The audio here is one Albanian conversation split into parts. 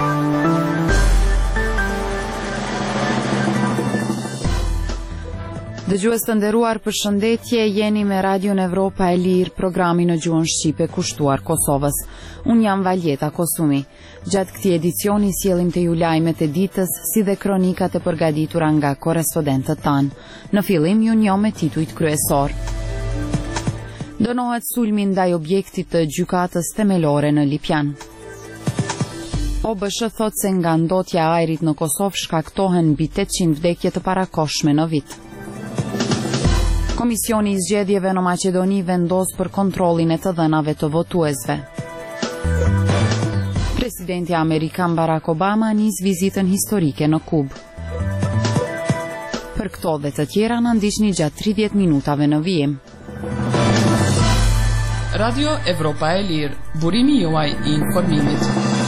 Dëgjues të nderuar, përshëndetje, jeni me Radion Evropa e Lirë, programi në gjuhën shqipe kushtuar Kosovës. Unë jam Valjeta Kosumi. Gjatë këtij edicioni sjellim te ju lajmet e ditës, si dhe kronikat e përgatitura nga korrespondentët tanë. Në fillim ju njoh me titujt kryesor. Dënohet sulmi ndaj objektit të gjykatës themelore në Lipjan. OBSH thot se nga ndotja e ajrit në Kosovë shkaktohen mbi 800 vdekje të parakohshme në vit. Komisioni i zgjedhjeve në Maqedoni vendos për kontrollin e të dhënave të votuesve. Presidenti Amerikan Barack Obama nis vizitën historike në Kubë. Për këto dhe të tjera na ndiqni gjatë 30 minutave në vijim. Radio Evropa e Lirë, burimi juaj i informimit.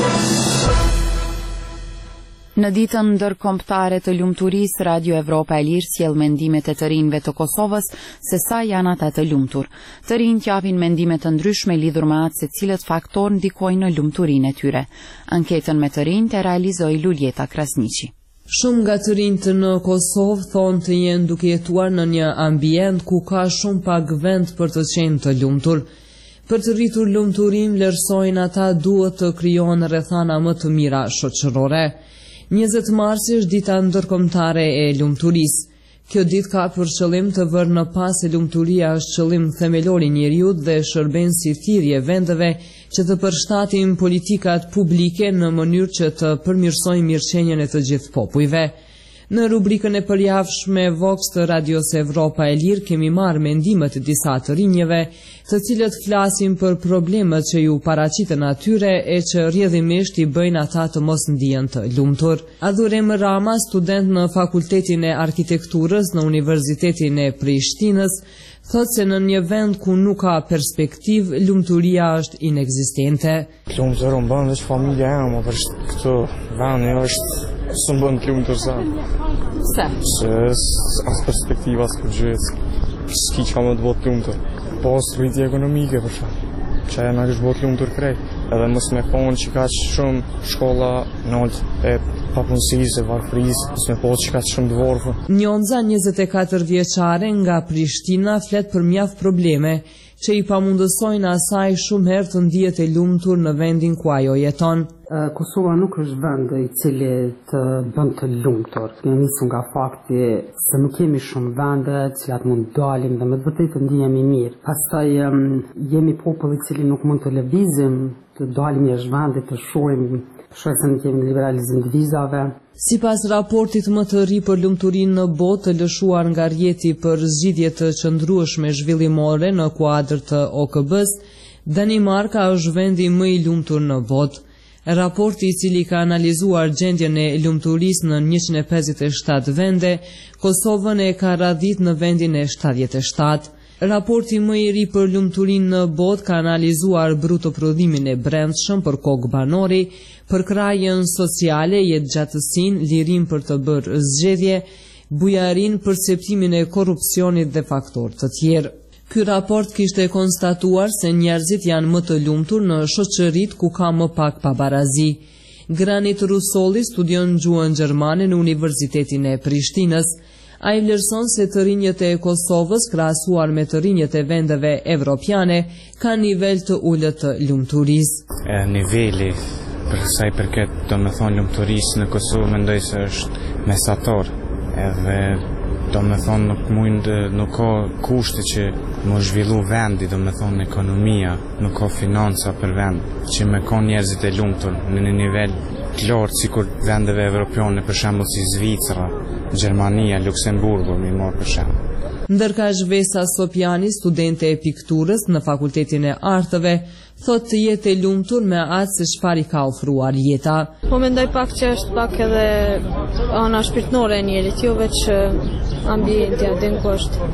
Në ditën ndërkombëtare të lumturisë, Radio Evropa e Lirë sjell mendimet e të rinjve të Kosovës se sa janë ata të lumtur. Të rinjt japin mendime të ndryshme lidhur me atë se cilët faktorë ndikojnë në lumturinë e tyre. Anketën me të rinjt e realizoi Luljeta Krasniqi. Shumë nga të rinjt në Kosovë thonë të jenë duke jetuar në një ambient ku ka shumë pak vend për të qenë të lumtur. Për të rritur lumturim, vlerësojnë ata duhet të krijohen rrethana më të mira shoqërore. 20 marsi është dita ndërkombëtare e lumturisë. Kjo ditë ka për qëllim të vërë në pas se lumturia është qëllim themelor i njeriut dhe shërben si thirrje vendeve që të përshtatin politikat publike në mënyrë që të përmirësojnë mirëqenien e të gjithë popujve. Në rubrikën e përjavshme Vox të Radios Evropa e Lirë kemi marrë mendimet e disa të rinjeve, të cilët flasin për problemet që ju paraqiten atyre e që rrjedhimisht i bëjnë ata të mos ndihen të lumtur. Adhurem Rama, student në Fakultetin e Arkitekturës në Universitetin e Prishtinës, thot se në një vend ku nuk ka perspektiv, lumturia është inekzistente. Lumtur më bën veç familja jam, për këtë vend është së më bën të lumtur sa. Se? Se as perspektiva s'ka gjithë, s'ki që ka më të botë lumtur. Pas rritje ekonomike për shumë, që e me kështë botë lumtur krej. Edhe mos me thonë që ka shumë shkolla nëllë e papunësisë, varfërisë, mos me thonë që ka shumë të varfër. Njonza 24 vjeçare nga Prishtina flet për mjaft probleme që i pamundësojnë asaj shumë herë të ndihet e lumtur në vendin ku ajo jeton. Kosova nuk është vend i cili të bën të lumtur. Ne nisim nga fakti se nuk kemi shumë vende të cilat mund dalim dhe me të vërtetë të ndihemi mirë. Pastaj jemi popull i cili nuk mund të lëvizim, të dalim jashtë vendit, të shohim, se ne kemi liberalizim të vizave. Sipas raportit më të ri për lumturinë në botë të lëshuar nga rjeti për zgjidhje të qëndrueshme zhvillimore në kuadër të OKB-s, Danimarka është vendi më i lumtur në botë. Raporti i cili ka analizuar gjendjen e lumturisë në 157 vende, Kosovën e ka radhit në vendin e 77. Raporti më i ri për lumturinë në botë ka analizuar brutoprodhimin e brendshëm për kokë banori, për krajën sociale, jetëgjatësinë, lirinë për të bërë zgjedhje, bujarinë, perceptimin e korrupsionit dhe faktorë të tjerë. Ky raport kishte konstatuar se njerëzit janë më të lumtur në shoqëritë ku ka më pak pabarazi. Granit Rusolli studion gjuhën gjermane në Universitetin e Prishtinës. Ai vlerëson se të rinjët e Kosovës krahasuar me të rinjët e vendeve evropiane ka nivel të ulët të lumturisë. Niveli për sa i përket domethënë lumturisë në Kosovë mendoj se është mesatar, edhe domethënë nuk ka kushte që më zhvillu vendi, domethënë ekonomia, nuk ka financa për vend që me ka njerëzit e lumtur në një nivel të lartë sikur vendeve evropiane, për shembull si Zvicra, Gjermania, Luksemburgu, mi marr për shembull. Ndërka Zhvesa Sopjani, studente e pikturës në Fakultetin e Artëve, thot të jetë e lumtur me atë se çfarë i ka ofruar jeta. Po mendoj pak që është pak edhe ana shpirtërore e njerit, jo veç ambienti aty ku është.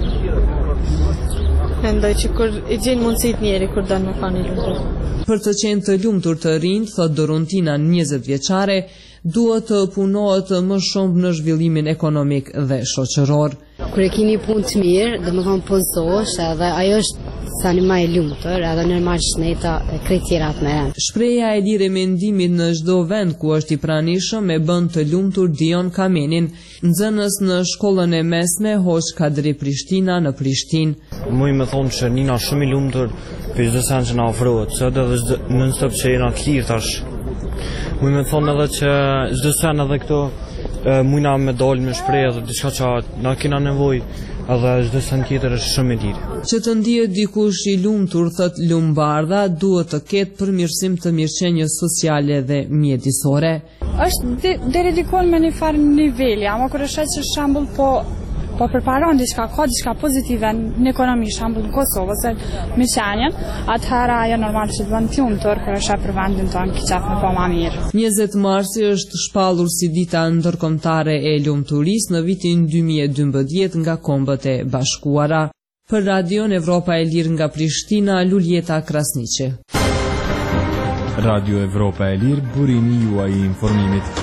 Mendoj që kur i gjen mundësit njeri kur dal me fani lumtur. Për të qenë të lumtur të rinj, thot Dorontina 20 vjeçare, duhet të punohet më shumë në zhvillimin ekonomik dhe shoqëror. Kur e keni punë të mirë, domethënë punësohesh edhe ajo është sa një më e lumtur edhe normal shneta krejtjerat me rend. Shpreha e lirë e mendimit në çdo vend ku është i pranishëm e bën të lumtur Dion Kamenin, nxënës në shkollën e mesme Hoxh Kadri Prishtina në Prishtinë. Muj me thonë që nina shumë i lumtur për çdo sen që na ofrohet, se edhe nën stop që jena të lirë tash. Muj me thonë edhe që çdo sen edhe këto mujna me dalë me shprehje dhe diçka që na kena nevojë, edhe çdo sen tjetër është shumë i lirë. Që të ndihet dikush i lumtur, thot Lumbardha, duhet të ketë përmirësim të mirëqenies sociale dhe mjedisore. Është deri dikon me një farë niveli, ama kur është që shembull po përparon diçka, ka diçka pozitive në ekonomi, shembull në Kosovë ose me qenjen, atëherë ajo normal që të bën të lumtur kur është për vendin tonë kiçaf më pa më mirë. 20 marsi është shpallur si dita ndërkombëtare e lumturisë në vitin 2012 nga Kombët e Bashkuara. Për Radion Evropa e Lirë nga Prishtina, Luljeta Krasniqi. Radio Evropa e Lirë, burimi juaj i informimit.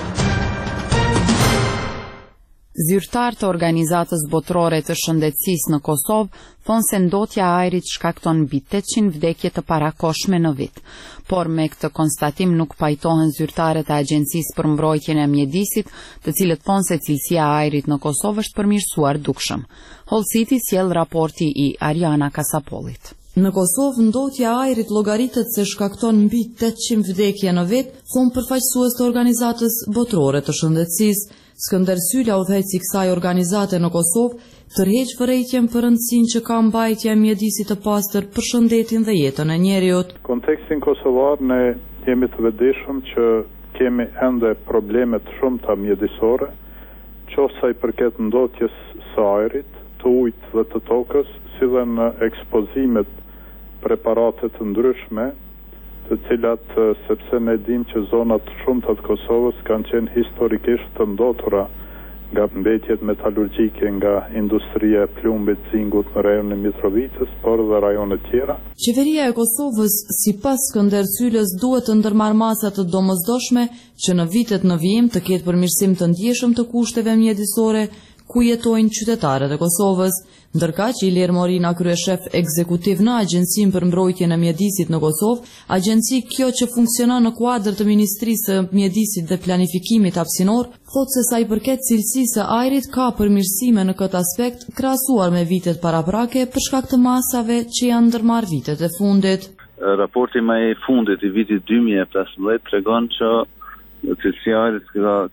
Zyrtar të Organizatës Botërore të Shëndetësisë në Kosovë thonë se ndotja e ajrit shkakton mbi 800 vdekje të parakoshme në vit, por me këtë konstatim nuk pajtohen zyrtarët e Agjencisë për Mbrojtjen e Mjedisit, të cilët thonë se cilësia e ajrit në Kosovë është përmirësuar dukshëm. Hollësiti sjell raporti i Ariana Kasapollit. Në Kosovë, ndotja e ajrit llogaritet se shkakton mbi 800 vdekje në vit, thonë përfaqësues të Organizatës Botërore të Shëndetësisë. Skënder Sylla, udhëheqësi i kësaj organizate në Kosovë, tërheq vërejtjen për rëndësinë që ka mbajtja e mjedisit të pastër për shëndetin dhe jetën e njeriut. Kontekstin kosovar ne jemi të vetëdijshëm që kemi ende probleme të shumta mjedisore, qoftë sa i përket ndotjes së ajrit, të ujit dhe të tokës, si dhe në ekspozimet preparate të ndryshme, të cilat, sepse ne dim që zonat shumëta të Kosovës kanë qenë historikisht të ndotura nga mbetjet metalurgjike, nga industria e plumbit, zingut në rajonin e Mitrovicës, por dhe rajone tjera. Qeveria e Kosovës, sipas Skënder Syllës, duhet të ndërmarrë masa të domosdoshme që në vitet në vijim të ketë përmirësim të ndjeshëm të kushteve mjedisore ku jetojnë qytetarët e Kosovës, ndërkaq Ilir Morina, kryeshef ekzekutiv në Agjencinë për Mbrojtjen e Mjedisit në Kosovë, agjenci kjo që funksionon në kuadër të Ministrisë së Mjedisit dhe Planifikimit Hapësinor, thotë se sa i përket cilësisë së ajrit ka përmirësime në këtë aspekt krahasuar me vitet paraprake për shkak të masave që janë ndërmarrë vitet e fundit. Raporti më i fundit i vitit 2015 tregon që cilësia e ajrit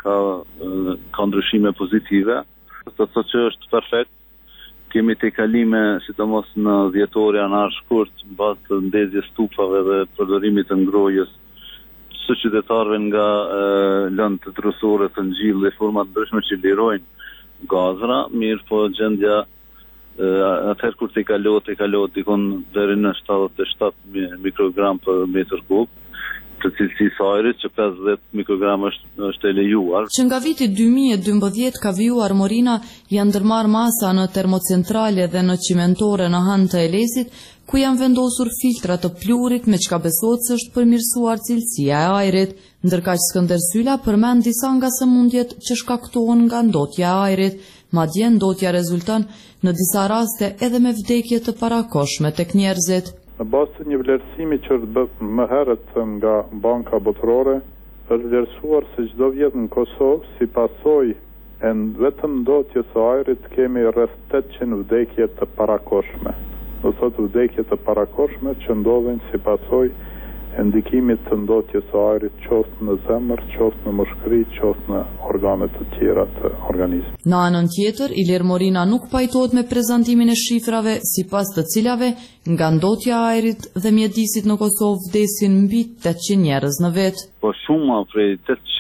ka ndryshime pozitive. Të thotë që është perfekt. Kemi të kalime, sidomos në dhjetor janar shkurt, në bazë të ndezjes tupave dhe përdorimit të ngrohjes së qytetarëve nga lëndë të drusore të ngjillë dhe forma të ndryshme që lirojnë gazra, mirë po gjendja atëherë kur të kalohet dikon deri në 77 mikrogram për metër kub, të cilësisë ajrit që 50 mikrogram është e lejuar. Që nga viti 2012 ka vijuar Morina janë ndërmarrë masa në termocentrale dhe në cimentore në Han të Elesit, ku janë vendosur filtra të plurit me çka besohet se është përmirësuar cilësia e ajrit, ndërkaq Skënder Sylla përmend disa nga sëmundjet që shkaktohen nga ndotja e ajrit, madje ndotja rezulton në disa raste edhe me vdekje të parakoshme tek njerëzit. Në bazë të një vlerësimi që është bërë më herët nga Banka Botërore, është vlerësuar se çdo vjet në Kosovë, si pasojë e vetëm ndotjes së ajrit, kemi rreth 800 vdekje të parakoshme. Do thotë vdekje të parakoshme që ndodhin si pasojë e ndikimit të ndotjes së ajrit, qoftë në zemër, qoftë në mushkëri, qoftë në organe të tjera të organizmit. Në anën tjetër, Ilir Morina nuk pajtohet me prezantimin e shifrave, sipas të cilave nga ndotja e ajrit dhe mjedisit në Kosovë vdesin mbi 800 njerëz në vit. Po shuma prej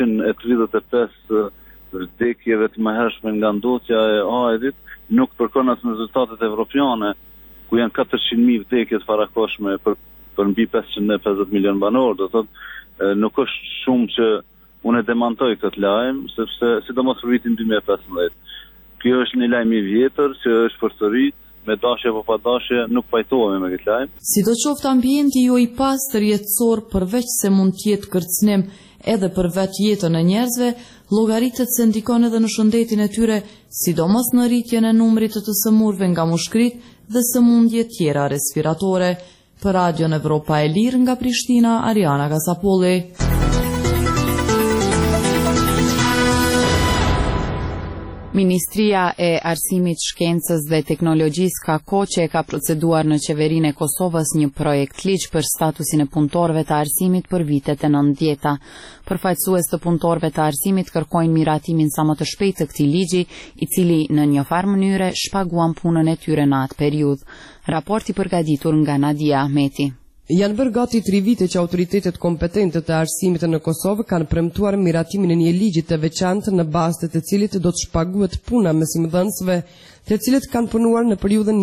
835 vdekjeve të mëhershme nga ndotja e ajrit nuk përkon as rezultatet evropiane, ku janë 400.000 vdekje të parakoshme për mbi 550 milion banor, do thotë nuk është shumë që unë e demantoj këtë lajm, sepse sidomos për vitin 2015. Kjo është një lajm i vjetër që është përsërit, me dashje apo pa dashje nuk pajtohemi me këtë lajm. Sidoqoftë ambienti jo i pastër jetësor përveç se mund të jetë kërcënim edhe për vetë jetën e njerëzve, llogaritet se ndikon edhe në shëndetin e tyre, sidomos në rritjen e numrit të sëmurëve nga mushkërit dhe sëmundje tjera respiratore. Për Radion Evropa e Lirë nga Prishtina, Ariana Gasapolli. Ministria e Arsimit, Shkencës dhe Teknologjisë ka që e ka proceduar në qeverinë e Kosovës një projekt ligj për statusin e punëtorëve të arsimit për vitet e 90-ta. Përfaqësues të punëtorëve të arsimit kërkojnë miratimin sa më të shpejtë të këtij ligji, i cili në një farë mënyre shpaguan punën e tyre në atë periudhë. Raporti përgatitur nga Nadia Ahmeti. Janë bërë gati 3 vite që autoritetet kompetente të arsimit në Kosovë kanë premtuar miratimin e një ligji të veçantë në bazë të cilit do të shpaguhet puna mësimdhënësve, të cilët kanë punuar në periudhën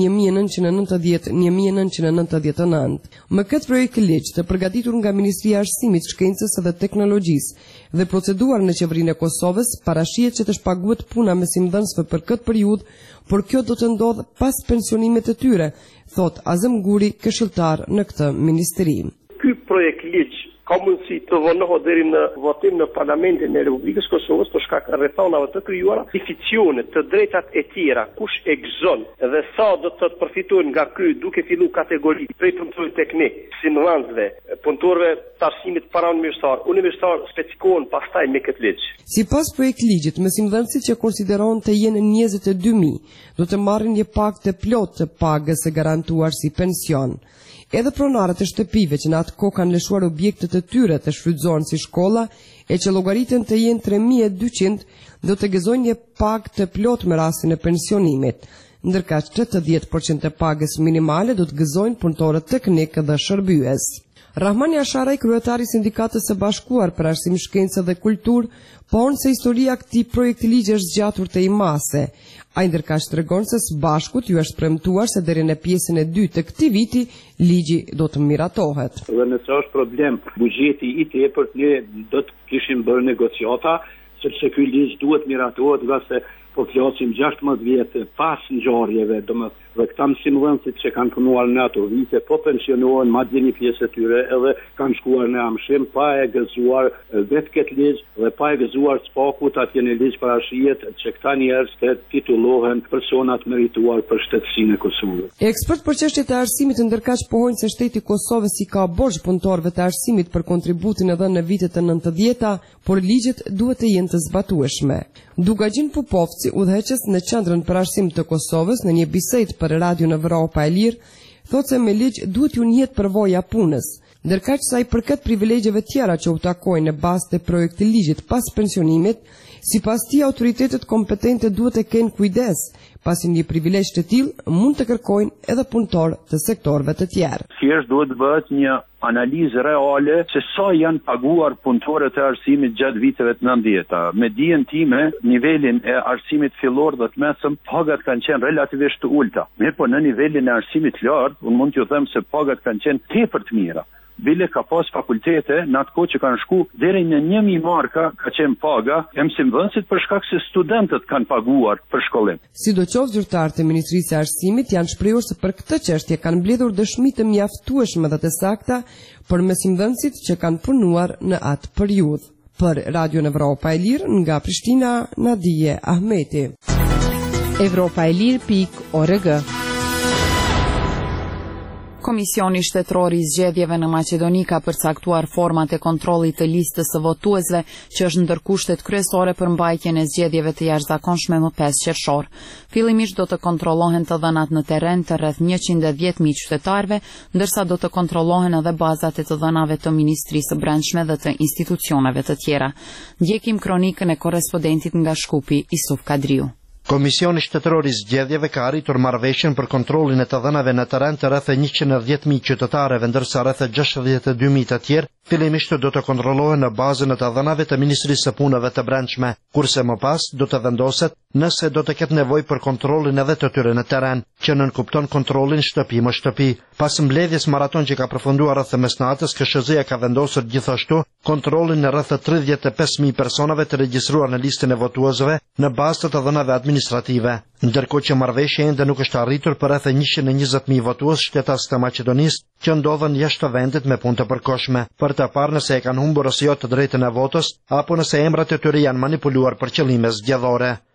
1990-1999. Me këtë projekt ligj të përgatitur nga Ministria e Arsimit, Shkencës dhe Teknologjisë dhe proceduar në qeverinë e Kosovës, parashihet që të shpaguhet puna mësimdhënësve për këtë periudhë, por kjo do të ndodhë pas pensionimit të tyre, thot Azem Guri, këshilltar në këtë ministri. Ky projekt ligj ka mundësi të vonohet deri në votim në Parlamentin e Republikës Kosovës për shkak të rrethonave të krijuara, deficione të drejtat e tjera, kush e gëzon dhe sa do të përfitojnë nga ky, duke filluar kategori prej punëtorëve teknik, simullanësve, punëtorëve të arsimit universitar specifikohen pastaj me këtë ligj. Sipas projekt ligjit, mësimdhënësit që konsiderohen të jenë 22.000 do të marrin një pagë të plotë të pagës së garantuar si pension. Edhe pronarët e shtëpive që në atë kohë kanë lëshuar objektet e tyre të shfrytëzohen si shkolla e që llogariten të jenë 3200 do të gëzojnë një pagë të plotë me rastin e pensionimit, ndërka 80% e pagës minimale do të gëzojnë punëtorët teknik dhe shërbyes. Rahmani Asharaj, kryetari i Sindikatës së Bashkuar për Arsim, Shkencë dhe Kulturë, thonë se historia e këtij projekti ligji është zgjatur te imase. Ai ndërkaq tregon se së bashkut ju është premtuar se deri në pjesën e dytë të këtij viti ligji do të miratohet. Dhe nëse është problem buxheti i tepërt, ne do të kishim bërë negociata, sepse ky ligj duhet miratohet, nga se po flasim 16 vjet pas ngjarjeve, dhe këta mësimdhënësit që kanë punuar në ato vite, po pensionohen, madje një pjesë e tyre edhe kanë shkuar në amshim pa e gëzuar vetë këtë ligj dhe pa e gëzuar spakut atje në ligj parashihet që këta njerëz të titullohen personat merituar për shtetësinë e Kosovës. Ekspert për çështjet e arsimit ndërkaq pohojnë se shteti i Kosovës i ka borxh punëtorëve të arsimit për kontributin e dhënë në vitet e 90-ta, por ligjet duhet të jenë të zbatueshme. Dugagjin Pupovci, udhëheqës në Qendrën për Arsim të Kosovës, në një bisedë për Radion Evropa e Lirë, thotë se me ligj duhet ju njihet përvoja punës, ndërkaq sa i përket privilegjeve tjera që u takojnë në bazë të projektit ligjit pas pensionimit, sipas tij autoritetet kompetente duhet të kenë kujdes, pasi një privilegj të tillë mund të kërkojnë edhe punëtorë të sektorëve të tjerë. Thjesht duhet të bëhet një analizë reale se sa janë paguar punëtorët e arsimit gjatë viteve të 90-ta. Me dijen time, nivelin e arsimit fillor dhe të mesëm, pagat kanë qenë relativisht të ulta. Mirë, po në nivelin e arsimit lart, unë mund t'ju them se pagat kanë qenë tepër të mira. Bile ka pas fakultete në atë kohë që kanë shku deri në 1000 marka ka qenë paga e mësimdhënësit për shkak se studentët kanë paguar për shkollim. Sidoqoftë zyrtarët e Ministrisë së Arsimit janë shprehur se për këtë çështje kanë mbledhur dëshmi të mjaftueshme dhe të sakta për mësimdhënësit që kanë punuar në atë periudhë. Për Radion Evropa e Lirë nga Prishtina, Nadia Ahmeti. Evropaelir.org. Komisioni Shtetëror i Zgjedhjeve në Maqedoni ka përcaktuar format e kontrollit të listës së votuesve, që është ndër kushtet kryesore për mbajtjen e zgjedhjeve të jashtëzakonshme më 5 qershor. Fillimisht do të kontrollohen të dhënat në terren të rreth 110.000 qytetarëve, ndërsa do të kontrollohen edhe bazat e të dhënave të Ministrisë së Brendshme dhe të institucioneve të tjera. Ndjekim kronikën e korrespondentit nga Shkupi, Isuf Kadriu. Komisioni Shtetëror i Zgjedhjeve ka arritur marrëveshjen për kontrollin e të dhënave në terren të rreth 110.000 qytetarëve, ndërsa rreth 62.000 të tjerë fillimisht do të kontrollohen në bazën e të dhënave të Ministrisë së Punëve të Brendshme, kurse më pas do të vendoset nëse do të ketë nevojë për kontrollin edhe të tyre në terren, që nënkupton kontrollin shtëpi më shtëpi. Pas mbledhjes maraton që ka përfunduar rreth mesnatës, KSZ-ja ka vendosur gjithashtu kontrollin në rreth 35.000 personave të regjistruar në listën e votuesve në bazë të dhënave administrative, ndërkohë që marrëveshja ende nuk është arritur për rreth 120.000 votues shtetas të Maqedonisë që ndodhen jashtë vendit me punë të përkohshme, për të parë nëse e kanë humbur ose jo të drejtën e votës, apo nëse emrat e tyre janë manipuluar për qëllime zgjedhore.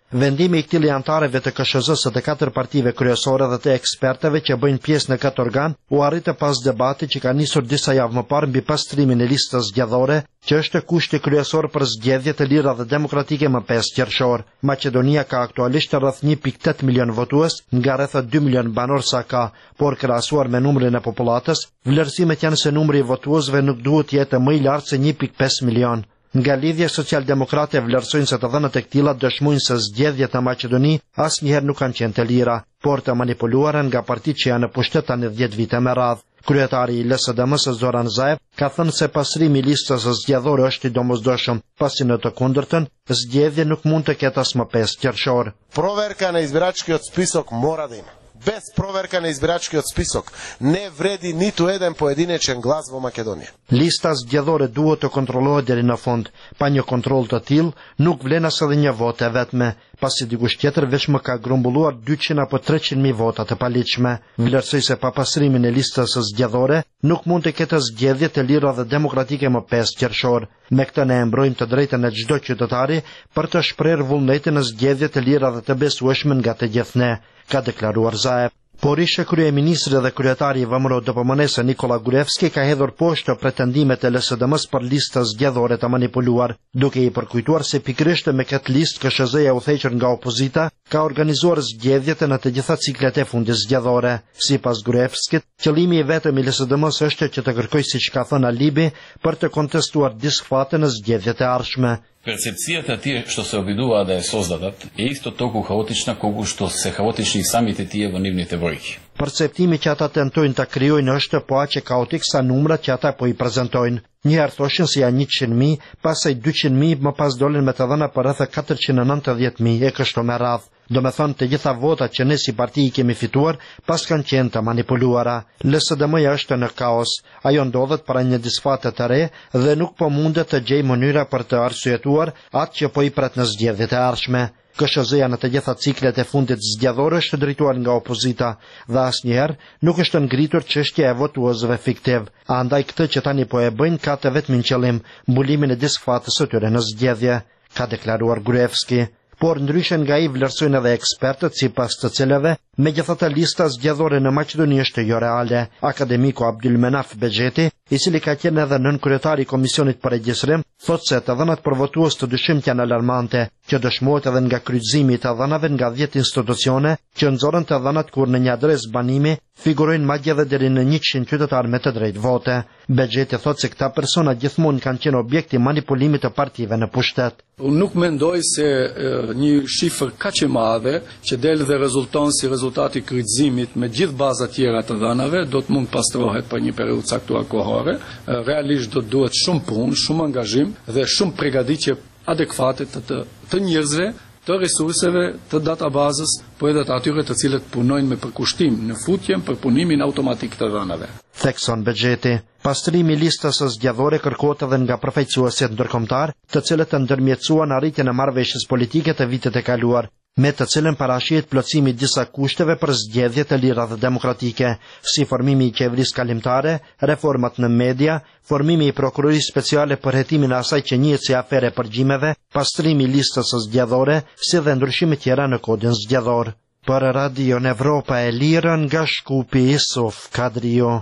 Vendimi I këtij anëtarëve të KSZ-s së të 4 partive kryesore dhe të ekspertëve që bëjnë pjesë në këtë organ u arritë pas debatit që ka nisur disa javë më parë mbi pastrimin e listës zgjedhore, që është kushti kryesor për zgjedhje të lira dhe demokratike më 5 qershor. Maqedonia ka aktualisht rreth 1.8 milion votues nga rreth 2 milion banor sa ka, por krahasuar me numrin e popullatës, vlerësimet janë se numri I votuesve nuk duhet jetë më I lartë se 1.5 milion. Nga lidhje socialdemokrate vlerësojnë se të dhënat e këtilla dëshmojnë se zgjedhjet në Maqedoni asnjëherë nuk kanë qenë të lira, por të manipuluara nga partitë që janë në pushtet tani 10 vite me radhë. Kryetari I LSDM-s Zoran Zaev ka thënë se pastrimi I listës zgjedhore është I domosdoshëm, pasi në të kundërtën, zgjedhje nuk mund të ketë as më 5 qershor. Проверка на избирачкиот список мора да има. Без проверка на избирачкиот список не вреди ниту еден поединечен глас во Македонија. Lista zgjedhore duhet të kontrollohet deri në fund. Pa një kontroll të tillë, nuk vlen as edhe një votë e vetme, pasi dikush tjetër veç më ka grumbulluar 200 apo 300.000 vota të paligjshme. Vlerësoj se pa pastrimin e listës zgjedhore nuk mund të ketë zgjedhje të lira dhe demokratike më 5 qershor. Me këtë ne mbrojmë të drejtën e çdo qytetari për të shprehur vullnetin në zgjedhje të lira dhe të besueshme nga të gjithë ne, ka deklaruar Zaev. Por ishte kryeministri dhe kryetari I VMRO-DPMN-s Nikola Gruevski ka hedhur poshtë pretendimet e LSDM-s për listë zgjedhore të manipuluar, duke I përkujtuar se pikërisht me këtë listë KSZ-ja u thequr nga opozita ka organizuar zgjedhjet në të gjitha ciklet e fundit zgjedhore. Sipas Gruevskit, qëllimi I vetëm I LSDM-s është që të kërkojë, siç ka thënë Alibi, për të kontestuar disfatë në zgjedhjet e ardhshme. Перцепцията тие што се обидуваат да ја создадат е исто толку хаотична колку што се хаотични и самите тие во нивните бројки. Perceptimi që ata tentojnë ta krijojnë është po aq kaotik sa numrat që ata po I prezantojnë. Njëherë thoshin se janë 100.000, pastaj 200.000, më pas dolën me të dhëna për rreth 490.000 e kështu me radhë. Do me thënë të gjitha votat që ne si parti I kemi fituar, pas kanë qenë të manipuluara. LSDM-ja është në kaos. Ajo ndodhet para një disfate të re dhe nuk po mundet të gjejë mënyra për të arsyetuar atë që po I pret në zgjedhjet e ardhshme. KSZ-ja në të gjitha ciklet e fundit zgjedhore është drejtuar nga opozita dhe asnjëherë nuk është ngritur çështja e votuesve fiktiv. Andaj këtë që tani po e bëjnë ka të vetmin qëllim mbulimin e disfatës së tyre në zgjedhje, ka deklaruar Gruevski. Por ndryshe nga I vlerësojnë edhe ekspertët, sipas të cilëve, megjithatë lista zgjedhore në Maqedoni është jo reale. Akademiku Abdulmenaf Bexheti, I cili ka qenë edhe nënkryetari I Komisionit për regjistrim, thotë se të dhënat për votues të dyshimt janë alarmante, që dëshmohet edhe nga kryqëzimi I të dhënave nga 10 institucione që nxorën të dhënat kur në një adresë banimi figurojnë madje edhe deri në 100 qytetarë me të drejtë vote. Bexheti thotë se këta persona gjithmonë kanë qenë objekt I manipulimit të partive në pushtet. Unë nuk mendoj se një shifër kaq e madhe që del dhe rezulton si rezultati kryqëzimit me gjithë bazat tjera të dhënave do të mund pastrohet për një periudhë caktuar kohore. Realisht do të duhet shumë punë, shumë angazhim dhe shumë përgatitje adekuate të njerëzve, të resurseve, të databazës, po edhe të atyre të cilët punojnë me përkushtim në futjen për punimin automatik të dhënave. Thekson Bexheti. Pastrimi I listës së zgjedhore kërkohet edhe nga përfaqësuesit ndërkombëtar, të cilët të ndërmjetësuan arritjen e marrëveshjes politike të vitet e kaluar, me të cilën parashihet plotësimi I disa kushteve për zgjedhje të lira dhe demokratike, si formimi I qeverisë kalimtare, reformat në media, formimi I prokurorisë speciale për hetimin e asaj që njihet si afere përgjimeve, pastrimi I listës së zgjedhore, si dhe ndryshime tjera në kodin zgjedhor. Për Radio Evropa e Lirë nga Shkupi Isuf Kadrio.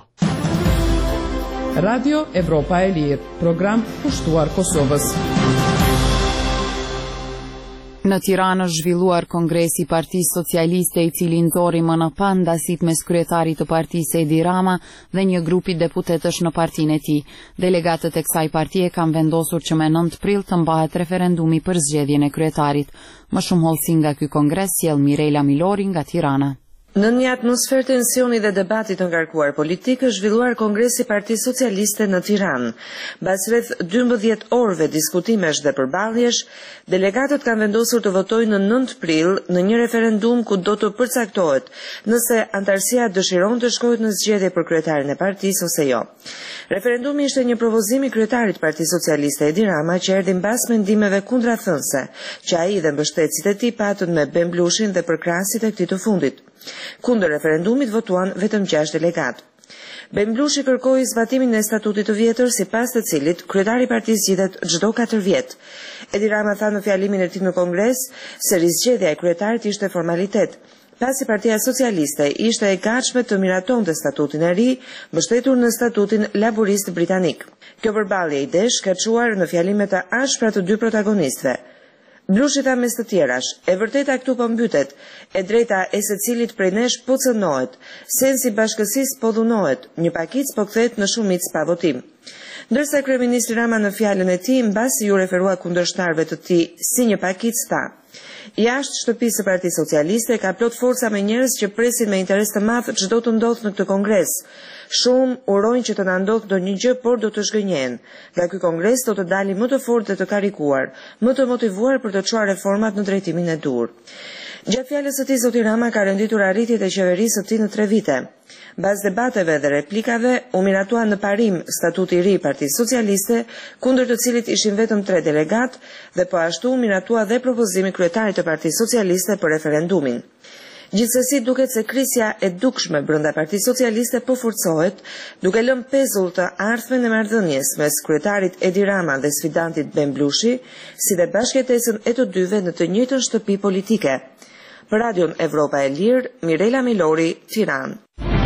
Radio Evropa e Lirë, program pushtuar Kosovës. Në Tiranë është zhvilluar kongresi I Partisë Socialiste I cili nxori më në pa ndasit mes kryetarit të partisë Edi Rama dhe një grupi deputetësh në partinë e tij. Delegatët e kësaj partie kanë vendosur që me 9 prill të mbahet referendumi për zgjedhjen e kryetarit. Më shumë hollësi nga ky kongres sjell Mirela Milori nga Tirana. Në një atmosferë tensioni dhe debatit të ngarkuar politik është zhvilluar kongresi I Partisë Socialiste në Tiranë. Mbas rreth 12 orëve diskutimesh dhe përballjesh, delegatët kanë vendosur të votojnë në 9 prill në një referendum ku do të përcaktohet nëse antarësia dëshiron të shkojë në zgjedhje për kryetarin e partisë ose jo. Referendumi ishte një provozim I kryetarit të Partisë Socialiste Edi Rama që erdhi mbas mendimeve kundrathënëse që ai dhe mbështetësit e tij patën me Ben Blushin dhe përkrahasit e këtij të fundit. Kundër referendumit votuan vetëm 6 delegatë. Bemblushi kërkoi zbatimin e statutit të vjetër, sipas të cilit kryetari i partisë zgjidhet çdo 4 vjet. Edi Rama tha në fjalimin e tij në Kongres se rizgjedhja e kryetarit ishte formalitet, pasi Partia Socialiste ishte e gatshme të miratonte statutin e ri, mbështetur në statutin laborist britanik. Kjo përballje idesh ka çuar në fjalimet të ashpra të dy protagonistëve. Blushi tha mes të tjerash, e vërteta këtu po mbytet, e drejta e secilit prej nesh po cënohet, sensi bashkësisë po dhunohet, një pakicë po kthehet në shumicë pa votim. Ndërsa kryeministri Rama në fjalën e tij mbasi ju referua kundërshtarëve të tij si një pakicë tha: jashtë shtëpisë së Partisë Socialiste ka plot forca me njerëz që presin me interes të madh çdo të ndodhë në këtë kongres. Shumë urojnë që të na ndodhë ndonjë gjë, por do të zhgënjen. Nga ky kongres do të dalin më të fortë dhe të karikuar, më të motivuar për të çuar reformat në drejtimin e dur. Gjatë fjalës së tij zoti Rama ka renditur arritjet e qeverisë së tij në 3 vite. Baz debateve dhe replikave u miratua në parim statuti i ri i Partisë Socialiste, kundër të cilit ishin vetëm 3 delegat, dhe po ashtu u miratua dhe propozimi kryetarit të Partisë Socialiste për referendumin. Gjithsesi duket se krisja e dukshme brenda Partisë Socialiste po forcohet, duke lënë pezull të ardhmen e marrëdhënies mes kryetarit Edi Rama dhe sfidantit Bemblushi, si dhe bashkëtesën e të dyve në të njëjtën shtëpi politike. Për Radion Evropa e Lirë, Mirela Milori, Tiranë.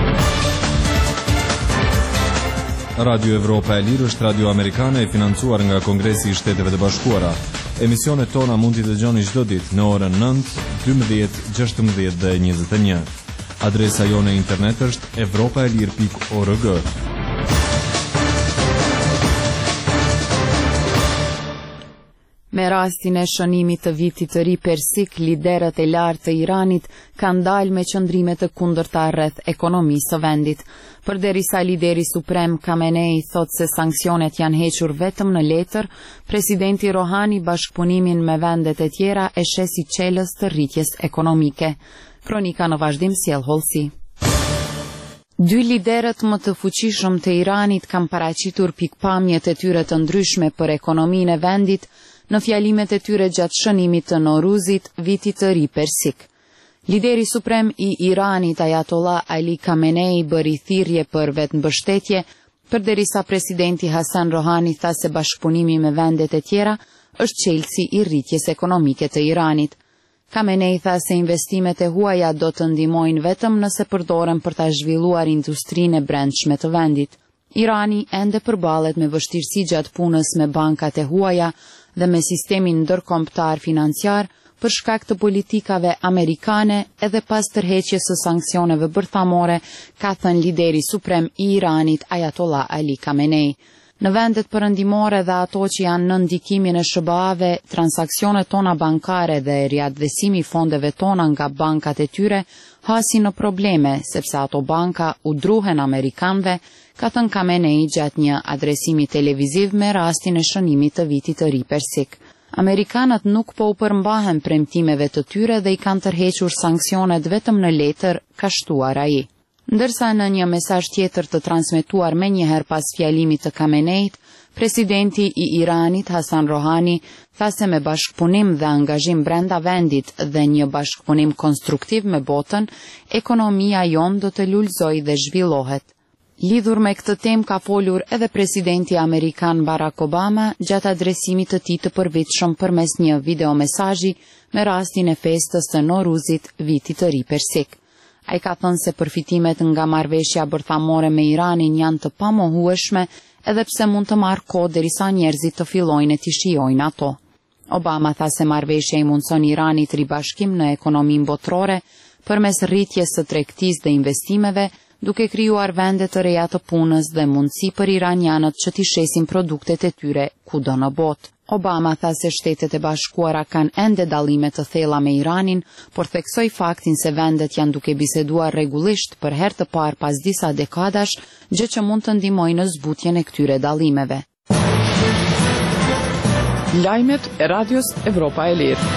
Radio Evropa e Lirë është radio amerikane e financuar nga Kongresi i Shteteve të Bashkuara. Emisionet tona mund t'i dëgjoni çdo ditë në orën 9, 12, 16 dhe 21. Adresa jone internet është evropaelir.org. Me rastin e shënimit të vitit të ri persik, liderët e lartë të Iranit kanë dalë me qëndrime të kundërta rreth ekonomisë së vendit. Përderisa lideri suprem Khamenei thot se sanksionet janë hequr vetëm në letër, presidenti Rohani bashkëpunimin me vendet e tjera e sheh si çelës të rritjes ekonomike. Kronika në vazhdim sjell hollësi. Dy liderët më të fuqishëm të Iranit kanë paraqitur pikpamjet e tyre të ndryshme për ekonominë e vendit në fjalimet e tyre gjatë shënimit të Noruzit, vitit të ri persik. Lideri suprem i Iranit Ayatollah Ali Khamenei bëri thirrje për vetëmbështetje, përderisa presidenti Hasan Rohani tha se bashkëpunimi me vendet e tjera është çelësi i rritjes ekonomike të Iranit. Khamenei tha se investimet e huaja do të ndihmojnë vetëm nëse përdoren për ta zhvilluar industrinë e brendshme të vendit. Irani ende përballet me vështirësi gjatë punës me bankat e huaja dhe me sistemin ndërkombëtar financiar për shkak të politikave amerikane edhe pas tërheqjes së sanksioneve bërthamore, ka thënë lideri suprem i Iranit Ayatollah Ali Khamenei. Në vendet perëndimore dhe ato që janë në ndikimin e SBA-ve, transaksionet tona bankare dhe riadvesimi i fondeve tona nga bankat e tyre hasin në probleme, sepse ato banka u druhen amerikanëve, ka thënë Khamenei gjatë një adresimi televiziv me rastin e shënimit të vitit të ri persik. Amerikanët nuk po u përmbahen premtimeve të tyre dhe i kanë tërhequr sanksionet vetëm në letër, ka shtuar ai. Ndërsa në një mesazh tjetër të transmetuar menjëherë pas fjalimit të Khameneit, presidenti i Iranit Hasan Rohani tha se me bashkëpunim dhe angazhim brenda vendit dhe një bashkëpunim konstruktiv me botën, ekonomia jon do të lulëzojë dhe zhvillohet. Lidhur me këtë temë ka folur edhe presidenti amerikan Barack Obama gjatë adresimit të tij të përvitshëm përmes një videomesazhi me rastin e festës së Noruzit, vitit të ri persik. Ai ka thënë se përfitimet nga marrëveshja bërthamore me Iranin janë të pamohueshme, edhe pse mund të marrë kohë derisa njerëzit të fillojnë t'i shijojnë ato. Obama tha se marrëveshja i mundson Iranit ribashkim në ekonominë botërore përmes rritjes së tregtisë dhe investimeve, duke krijuar vende të reja të punës dhe mundësi për iranianët që t'i shesin produktet e tyre kudo në botë. Obama tha se Shtetet e Bashkuara kanë ende dallime të thella me Iranin, por theksoi faktin se vendet janë duke biseduar rregullisht për herë të parë pas disa dekadash, gjë që mund të ndihmojë në zbutjen e këtyre dallimeve. Lajmet e Radios Evropa e Lirë.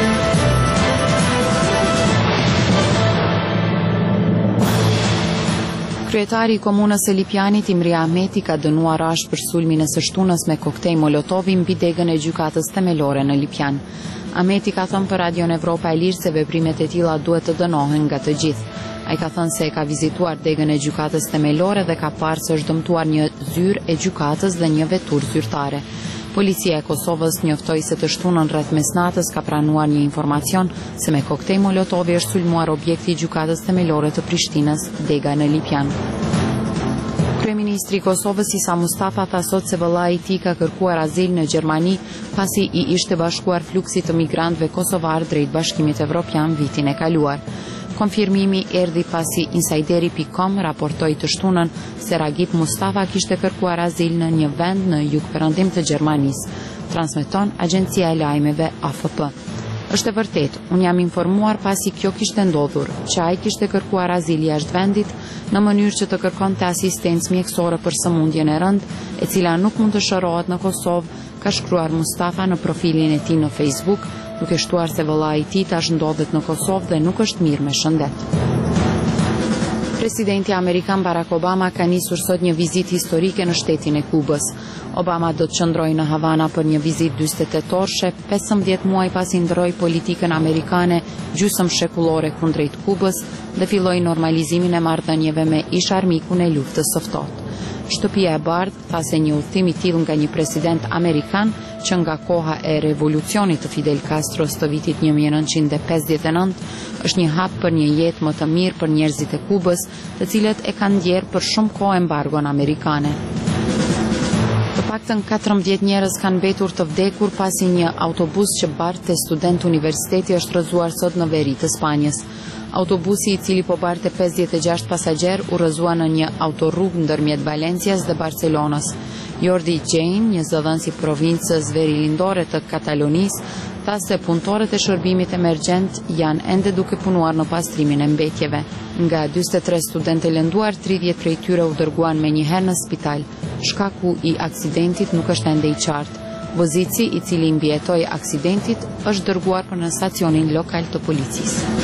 Kryetari i komunës së Lipjanit Imri Ahmeti ka dënuar rasht për sulmin e së shtunës me koktej Molotovi mbi degën e gjykatës themelore në Lipjan. Ahmeti ka thënë për Radion Evropa e Lirë se veprimet e tilla duhet të dënohen nga të gjithë. Ai ka thënë se e ka vizituar degën e gjykatës themelore dhe ka parë se është dëmtuar një zyrë e gjykatës dhe një veturë zyrtare. Policia e Kosovës njoftoi se të shtunën rreth mesnatës ka pranuar një informacion se me koktej molotovi është sulmuar objekti i gjykatës themelore të Prishtinës, dega në Lipjan. Kryeministri i Kosovës Isa Mustafa tha sot se vëllai i tij ka kërkuar azil në Gjermani pasi i ishte bashkuar fluksit të migrantëve kosovar drejt Bashkimit Evropian vitin e kaluar. Konfirmimi erdhi pasi Insideri.com raportoi të shtunën se Ragip Mustafa kishte kërkuar azil në një vend në jugperëndim të Gjermanisë, transmeton Agjencia e Lajmeve AFP. Është e vërtet, unë jam informuar pasi kjo kishte ndodhur, që ai kishte kërkuar azil jashtë vendit në mënyrë që të kërkonte asistencë mjekësore për sëmundjen e rëndë, e cila nuk mund të shërohet në Kosovë, ka shkruar Mustafa në profilin e tij në Facebook, duke shtuar se vëllai i tij tash ndodhet në Kosovë dhe nuk është mirë me shëndet. Presidenti Amerikan Barack Obama ka nisur sot një vizitë historike në shtetin e Kubës. Obama do të qëndrojë në Havana për një vizitë 48-orëshe, 15 muaj pasi ndroi politikën amerikane gjysmë shekullore kundrejt Kubës dhe filloi normalizimin e marrëdhënieve me ish-armikun e luftës së ftohtë. Shtëpia e Bardhë tha se një udhtim i tillë nga një president amerikan që nga koha e revolucionit të Fidel Castros të vitit 1959 është një hap për një jetë më të mirë për njerëzit e Kubës, të cilët e kanë ndjerë për shumë kohë embargon amerikane. Të paktën 14 njerëz kanë mbetur të vdekur pasi një autobus që barte student universiteti është rrëzuar sot në veri të Spanjës. Autobusi i cili po barte 56 pasagjerë u rrëzua në një autorrugë ndërmjet Valencias dhe Barcelonës. Jordi Jane, një zëdhënës i provincës verilindore të Katalonisë, tha se punëtorët e shërbimit emergjent janë ende duke punuar në pastrimin e mbetjeve. Nga 43 studentë lënduar, 30 prej tyre u dërguan menjëherë në spital. Shkaku i aksidentit nuk është ende i qartë. Vozici i cili mbijetoi aksidentit është dërguar për në stacionin lokal të policisë.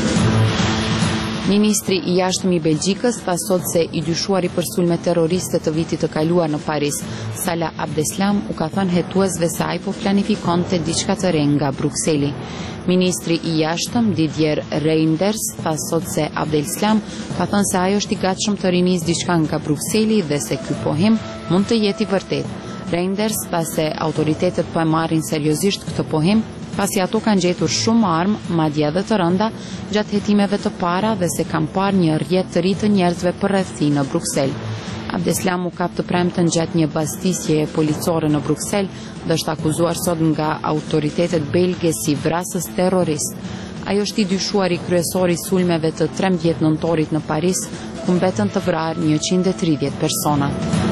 Ministri i jashtëm i Belgjikës tha sot se i dyshuari për sulme terroriste të vitit të kaluar në Paris, Salah Abdeslam, u ka thënë hetuesve se ai po planifikonte diçka të re nga Brukseli. Ministri i jashtëm Didier Reynders tha sot se Abdeslam ka thënë se ai është i gatshëm të rinisë diçka nga Brukseli dhe se ky pohim mund të jetë i vërtetë. Reynders tha se autoritetet po e marrin seriozisht këtë pohim pasi ato kanë gjetur shumë armë, madje edhe të rënda, gjatë hetimeve të para dhe se kanë parë një rrjet të ri të njerëzve përreth në Bruksel. Abdeslam u kap të premten gjatë një bastisje policore në Bruksel dhe është akuzuar sot nga autoritetet belge si vrasës terrorist. Ai është i dyshuar i kryesori sulmeve të 13 nëntorit në Paris, ku mbetën të vrarë 130 persona.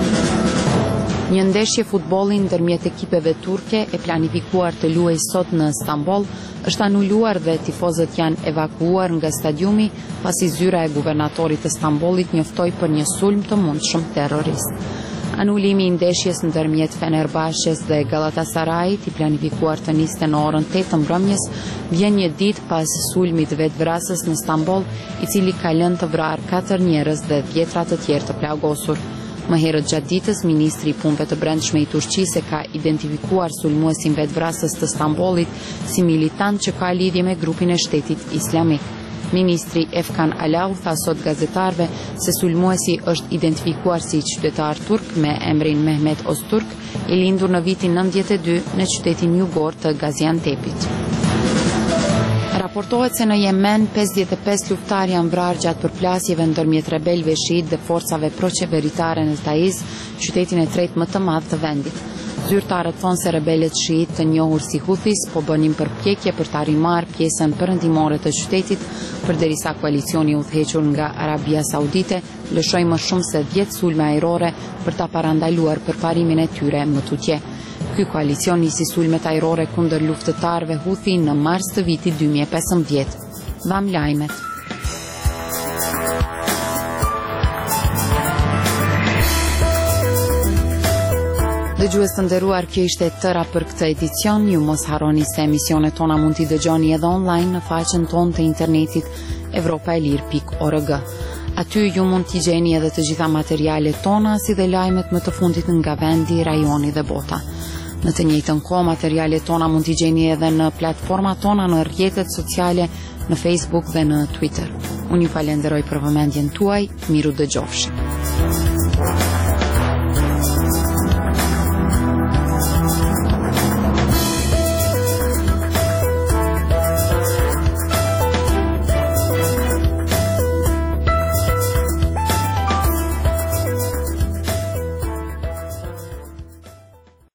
Një ndeshje futbolli ndërmjet ekipeve turke e planifikuar të luajë sot në Stamboll është anuluar dhe tifozët janë evakuuar nga stadiumi pasi zyra e guvernatorit të Stambollit njoftoi për një sulm të mundshëm terrorist. Anulimi i ndeshjes ndërmjet Fenerbahçes dhe Galatasarayit, i planifikuar të niste në orën 8 të mbrëmjes, vjen një ditë pas sulmit vetvrasës në Stamboll, i cili ka lënë të vrarë 4 njerëz dhe 10 të tjerë të plagosur. Më herët gjatë ditës, ministri i punëve të brendshme i Turqisë ka identifikuar sulmuesin vetvrasës të Stambollit si militant që ka lidhje me grupin e Shtetit Islamik. Ministri Efkan Alau tha sot gazetarëve se sulmuesi është identifikuar si qytetar turk me emrin Mehmet Özturk, i lindur në vitin 92 në qytetin jugor të Gaziantepit. Raportohet se në Yemen 55 luftar janë vrarë gjatë përplasjeve ndërmjet rebelëve shiit dhe forcave proqeveritare në Taiz, qytetin e tretë më të madh të vendit. Zyrtarët thonë se rebelët shiit të njohur si Houthis po bënin përpjekje për ta rimarrë pjesën perëndimore të qytetit, përderisa koalicioni udhëhequr nga Arabia Saudite lëshoi më shumë se 10 sulme ajrore për ta parandaluar përparimin e tyre më tutje. Ky koalicion nisi sulmet ajrore kundër luftëtarëve Houthi në mars të vitit 2015. Vam lajmet. Dëgjues të nderuar, kjo ishte tëra për këtë edicion. Ju mos harroni se emisionet tona mund t'i dëgjoni edhe online në faqen tonë të internetit evropaelir.org. Aty ju mund t'i gjeni edhe të gjitha materialet tona, si dhe lajmet më të fundit nga vendi, rajoni dhe bota. Në të njëjtën kohë, materialet tona mund t'i gjeni edhe në platformat tona në rrjetet sociale në Facebook dhe në Twitter. Unë ju falenderoj për vëmendjen tuaj, miru dëgjofshi.